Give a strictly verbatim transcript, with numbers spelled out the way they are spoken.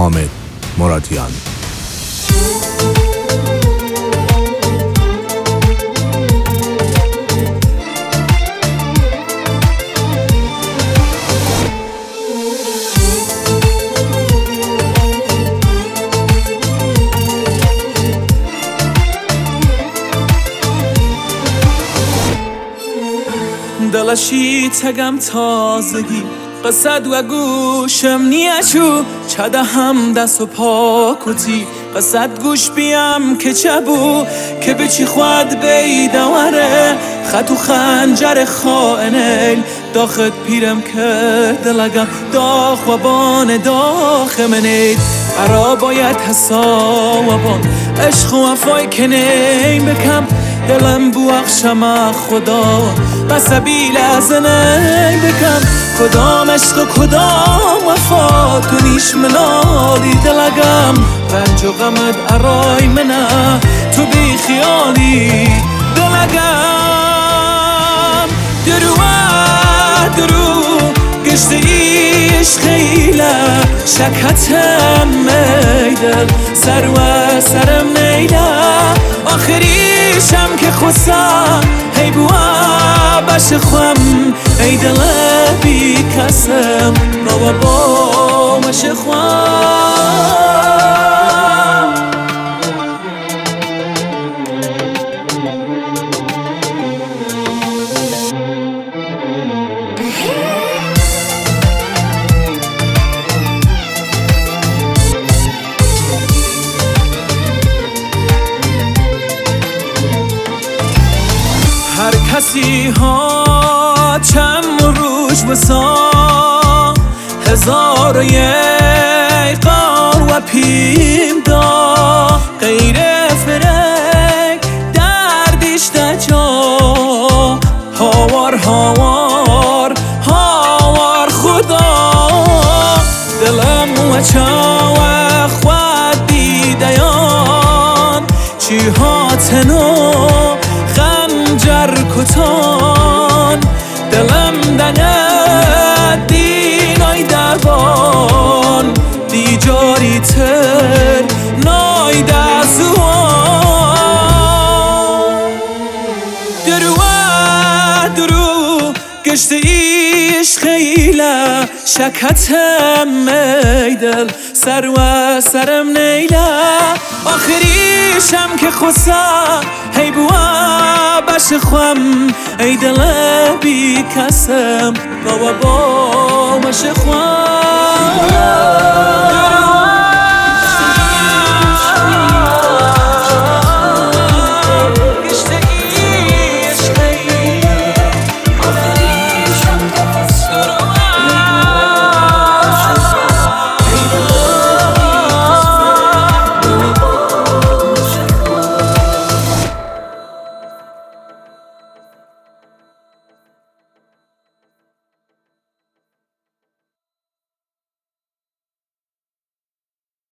حامد مرادیان. دلشی تگم تازگی قصد و گوشم نیچو چده هم دست و پا کتی قصد گوش بیم که چبو که بچی خود بیدواره خط و خنجر خائنیل داخت پیرم کرد لگم داخ و بان داخ منید ارا باید حسا و بان عشق و وفای کنیم بکم دلم بوخشم خدا بسبیل از نی بکم کدام عشق و کدام وفا تو نیش منالی دلگم رنج و غمت ارای منه تو بی خیالی دلگم درو درو گشت ایش خیله شکتم میدل سر و سرم نیله آخریشم که خسا هی بوا باش خوام ای دل بی کسم رو با مش خوام هر کسی ها چند روش بسا هزار و یک قار و پیم دا غیر فرک دردش دجا هاوار هاوار هاوار خدا دلم و چا و خود دیدیان چی هاتنو خنجر کتان دلم دنه دینای دربان دیجاری تر نای دزوان درو درو گشت ایش خیله شکتم میدل سر و سرم نیله آخریشم که خسا هی بوا باش خوام ای دل بی کسم رو با مش خوام